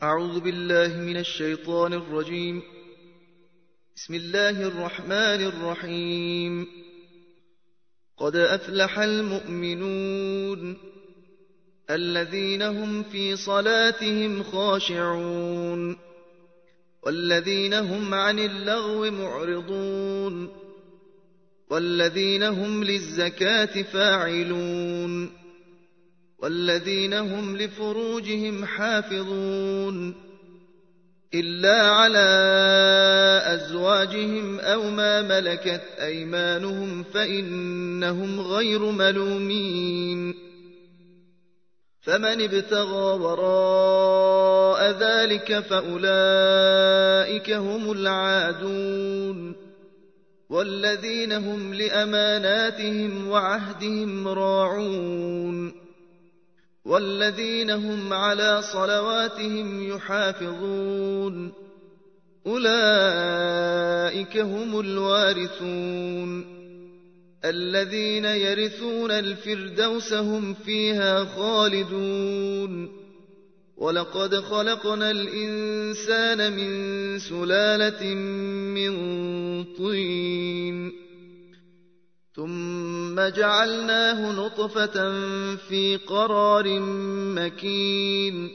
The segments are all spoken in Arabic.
أعوذ بالله من الشيطان الرجيم. بسم الله الرحمن الرحيم. قد أفلح المؤمنون الذين هم في صلاتهم خاشعون والذين هم عن اللغو معرضون والذين هم للزكاة فاعلون والذين هم لفروجهم حافظون إلا على أزواجهم أو ما ملكت أيمانهم فإنهم غير ملومين. فمن ابتغى وراء ذلك فأولئك هم العادون والذين هم لأماناتهم وعهدهم راعون والذين هم على صلواتهم يحافظون أولئك هم الوارثون الذين يرثون الفردوس هم فيها خالدون. ولقد خلقنا الإنسان من سلالة من طين ثم جعلناه نطفة في قرار مكين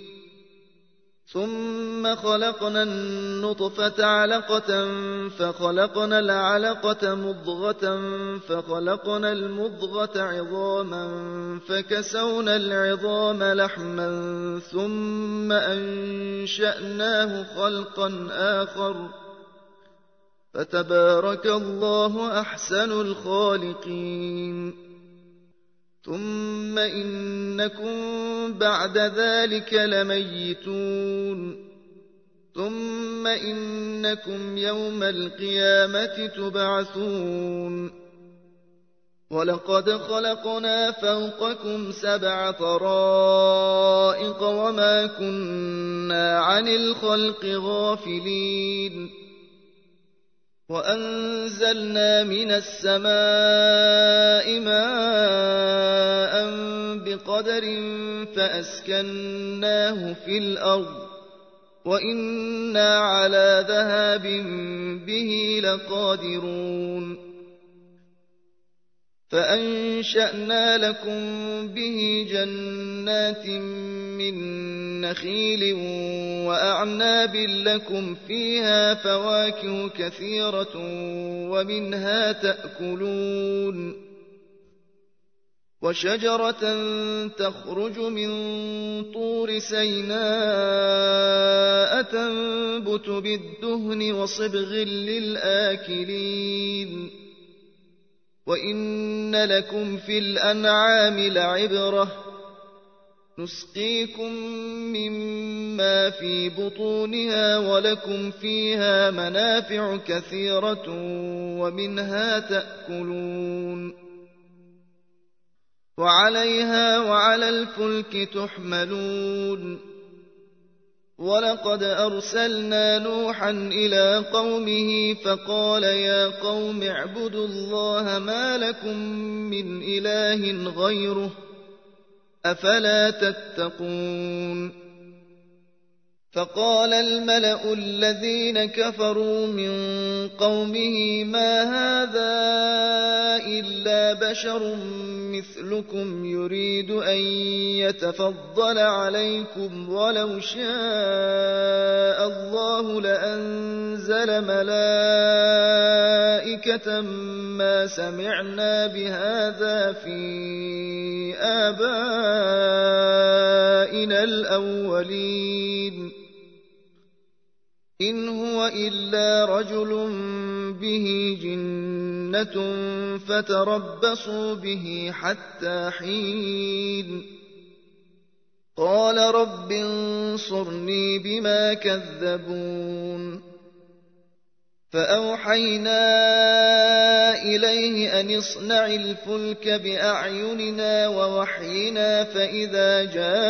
ثم خلقنا النطفة علقة فخلقنا العلقة مضغة فخلقنا المضغة عظاما فكسونا العظام لحما ثم أنشأناه خلقا آخر فتبارك الله أحسن الخالقين. ثم إنكم بعد ذلك لميتون ثم إنكم يوم القيامة تبعثون. ولقد خلقنا فوقكم 7 طرائق وما كنا عن الخلق غافلين وأنزلنا من السماء ماء بقدر فأسكناه في الأرض وإنا على ذهاب به لقادرون. فأنشأنا لكم به جنات من نخيل وأعناب لكم فيها فواكه كثيرة ومنها تأكلون وشجرة تخرج من طور سيناء تنبت بالدهن وصبغ للآكلين وإن لكم في الأنعام لعبرة نسقيكم مما في بطونها ولكم فيها منافع كثيرة ومنها تأكلون وعليها وعلى الفلك تحملون. ولقد أرسلنا نوحا إلى قومه فقال يا قوم اعبدوا الله ما لكم من إله غيره أفلا تتقون. فقال الملأ الذين كفروا من قومه ما هذا إلا بشر مثلكم يريد أن يتفضل عليكم ولو شاء الله لأنزل ملائكة ما سمعنا بهذا في آبائنا الأولين إن هو إلا رجل به جنة فتربصوا به حتى حين. قال رب انصرني بما كذبون. فأوحينا إليه أن اصنع الفلك بأعيننا ووحينا فإذا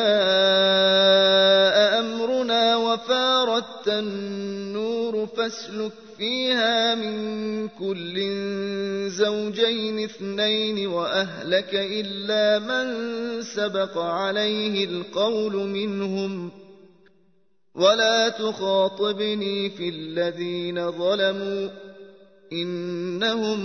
جاء أمرنا وفارت النور فاسلك فيها من كل زوجين 2 وأهلك إلا من سبق عليه القول منهم ولا تخاطبني في الذين ظلموا إنهم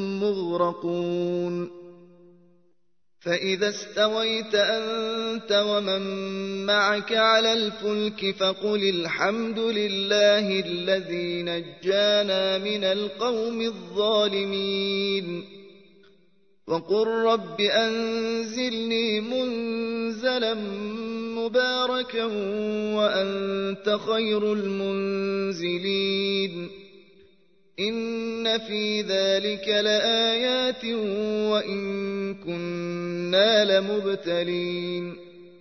مغرقون فإذا استويت أنت ومن معك على الفلك فقل الحمد لله الذي نجانا من القوم الظالمين وقل رب أنزلني منزلا مباركا وأنت خير المنزلين إن في ذلك لآيات وإن كنا لمبتلين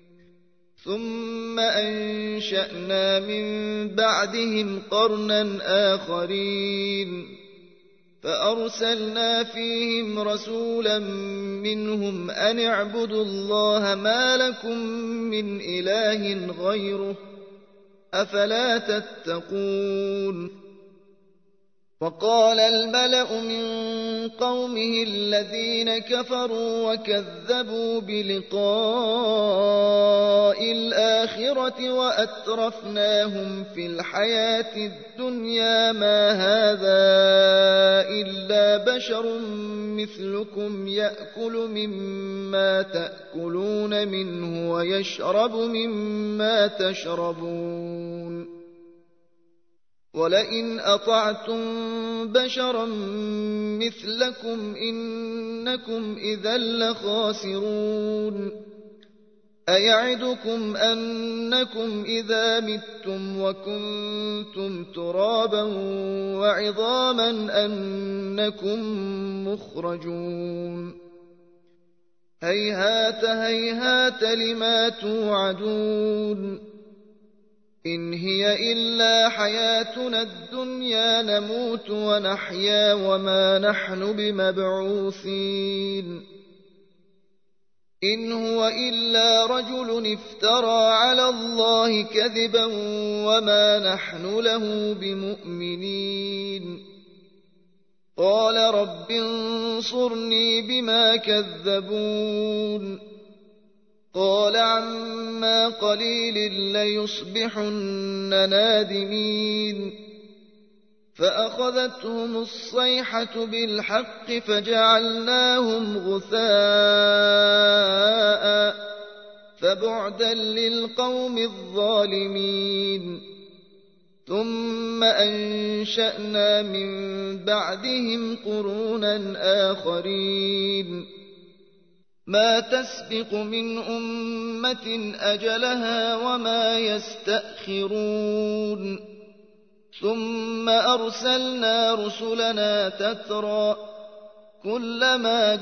ثم أنشأنا من بعدهم قرنا آخرين فأرسلنا فيهم رسولا منهم أن اعبدوا الله ما لكم من إله غيره أفلا تتقون وقال الملأ من قومه الذين كفروا وكذبوا بلقاء الآخرة وأترفناهم في الحياة الدنيا ما هذا إلا بشر مثلكم يأكل مما تأكلون منه ويشرب مما تشربون ولئن أطعتم بشرا مثلكم إنكم إذا لخاسرون أيعدكم أنكم إذا متم وكنتم ترابا وعظاما أنكم مخرجون هيهات هيهات لما توعدون إن هي إلا حياتنا الدنيا نموت ونحيا وما نحن بمبعوثين إن هو إلا رجل افترى على الله كذبا وما نحن له بمؤمنين قال رب انصرني بما كذبون قال عما قليل ليصبحن نادمين فأخذتهم الصيحة بالحق فجعلناهم غثاء فبعدا للقوم الظالمين ثم أنشأنا من بعدهم قرونا آخرين ما تسبق من أمة أجلها وما يستأخرون ثم أرسلنا رسلنا تترى كلما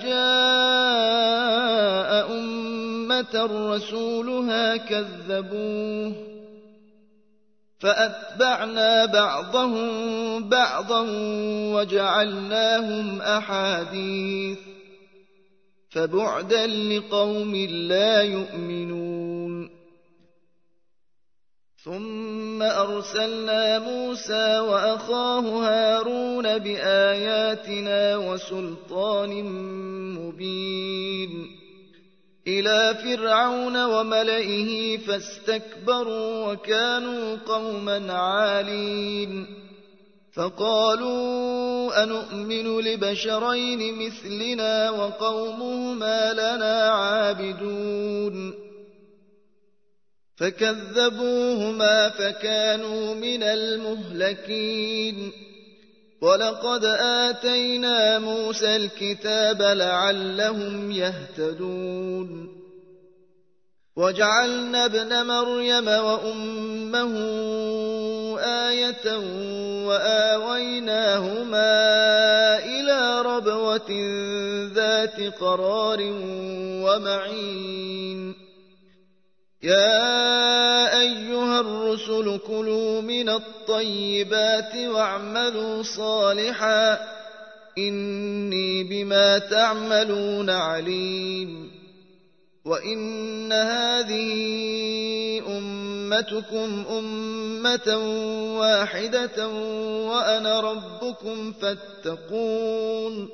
جاء أمة رسولها كذبوه فأتبعنا بعضهم بعضا وجعلناهم أحاديث فبعدا لقوم لا يؤمنون ثم أرسلنا موسى وأخاه هارون بآياتنا وسلطان مبين إلى فرعون وملئه فاستكبروا وكانوا قوما عالين فقالوا أنؤمن لبشرين مثلنا وقومهما لنا عابدون فكذبوهما فكانوا من المهلكين ولقد آتينا موسى الكتاب لعلهم يهتدون وجعلنا ابن مريم وأمه آية وآويناهما إلى ربوة ذات قرار ومعين يا أيها الرسل كلوا من الطيبات واعملوا صالحا إني بما تعملون عليم وإن هذه أمتكم أمة واحدة وأنا ربكم فاتقون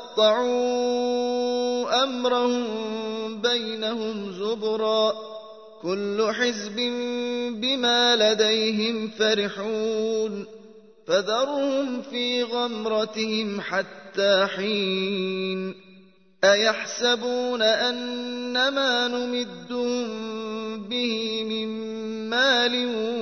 فتقطعوا أمرهم بينهم زبرا كل حزب بما لديهم فرحون فذرهم في غمرتهم حتى حين أيحسبون أنما نمدهم به من مال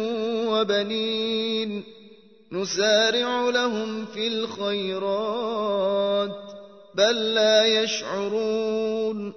وبنين نسارع لهم في الخيرات بل لا يشعرون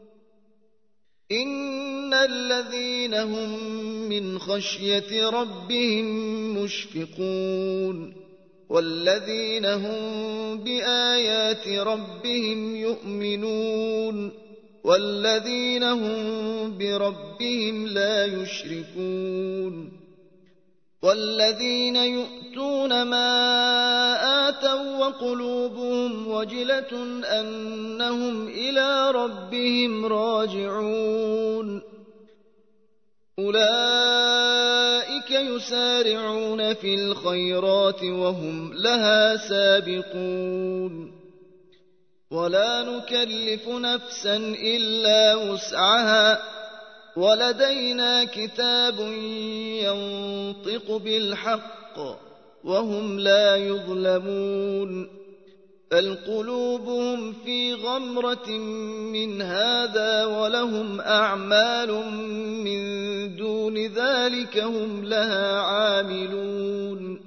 إن الذين هم من خشية ربهم مشفقون والذين هم بآيات ربهم يؤمنون والذين هم بربهم لا يشركون والذين يؤتون ما آتوا وقلوبهم وجلة أنهم إلى ربهم راجعون أولئك يسارعون في الخيرات وهم لها سابقون ولا نكلف نفسا إلا وسعها ولدينا كتاب ينطق بالحق وهم لا يظلمون بل قلوبهم في غمرة من هذا ولهم أعمال من دون ذلك هم لها عاملون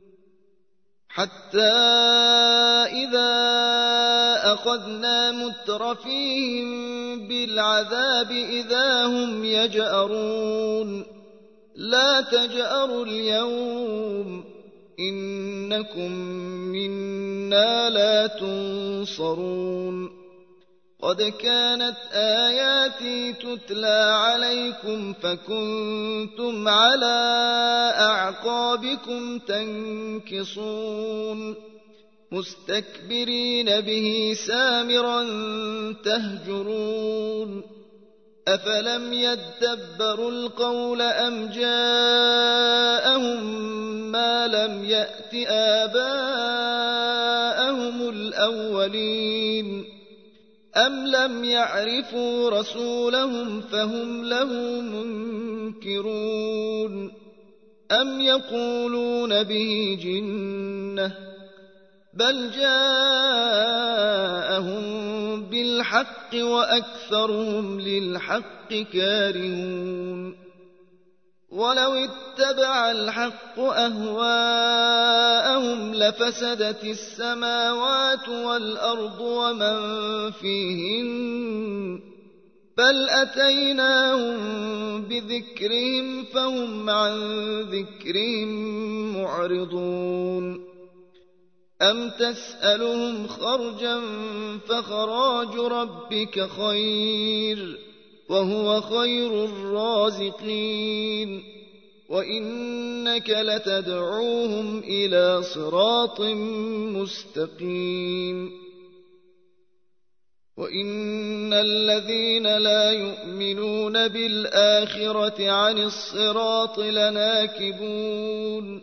حتى إذا أخذنا مترفيهم بالعذاب إذا هم يجأرون لا تجأروا اليوم إنكم منا لا تنصرون قد كانت آياتي تتلى عليكم فكنتم على أعقابكم تنكصون مستكبرين به سامرا تهجرون أفلم يدبروا القول أم جاءهم ما لم يأت آباءهم الأولين أم لم يعرفوا رسولهم فهم له منكرون أم يقولون به جنة بل جاءهم بالحق وأكثرهم للحق كارهون ولو اتبع الحق أهواءهم لفسدت السماوات والأرض ومن فيهن بل أتيناهم بذكرهم فهم عن ذكرهم معرضون أم تسألهم خرجا فخراج ربك خير وهو خير الرازقين وإنك لتدعوهم إلى صراط مستقيم وإن الذين لا يؤمنون بالآخرة عن الصراط لناكبون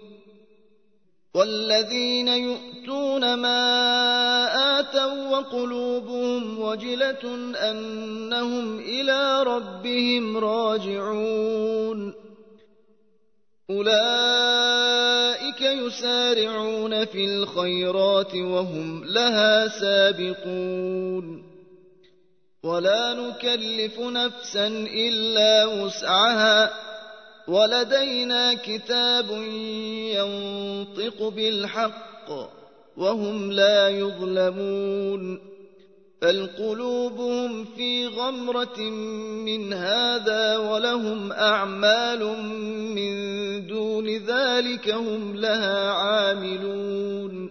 والذين يؤتون ما آتوا وقلوبهم وجلة أنهم إلى ربهم راجعون أولئك يسارعون في الخيرات وهم لها سابقون ولا نكلف نفسا إلا وسعها ولدينا كتاب ينطق بالحق وهم لا يظلمون بل قلوبهم في غمرة من هذا ولهم أعمال من دون ذلك هم لها عاملون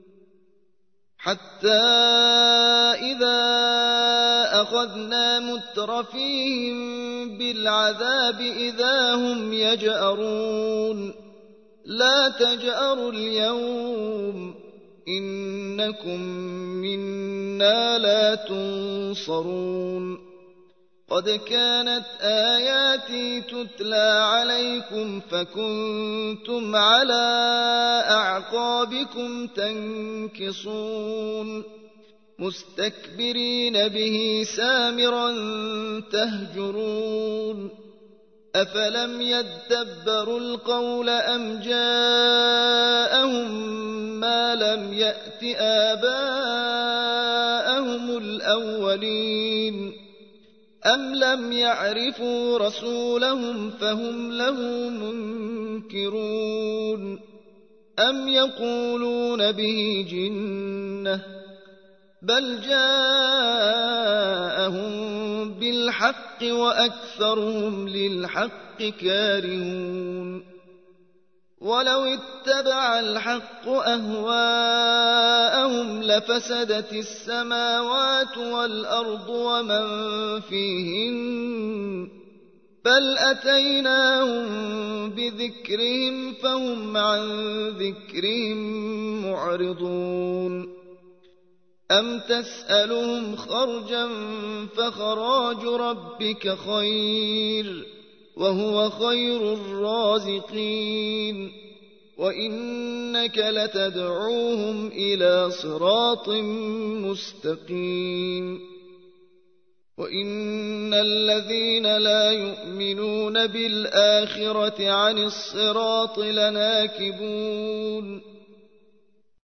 حتى إذا أخذنا مترفيهم بالعذاب إذا هم يجأرون لا تجأروا اليوم إنكم منا لا تنصرون قد كانت آياتي تتلى عليكم فكنتم على أعقابكم تنكصون مستكبرين به سامرا تهجرون أفلم يدبروا القول أم جاءهم ما لم يأت آباءهم الأولين أم لم يعرفوا رسولهم فهم له منكرون أم يقولون به جنة بل جاءهم بالحق وأكثرهم للحق كارهون ولو اتبع الحق أهواءهم لفسدت السماوات والأرض ومن فيهن بل أتيناهم بذكرهم فهم عن ذكرهم معرضون أم تسألهم خرجا فخراج ربك خير وهو خير الرازقين وإنك لتدعوهم إلى صراط مستقيم وإن الذين لا يؤمنون بالآخرة عن الصراط لناكبون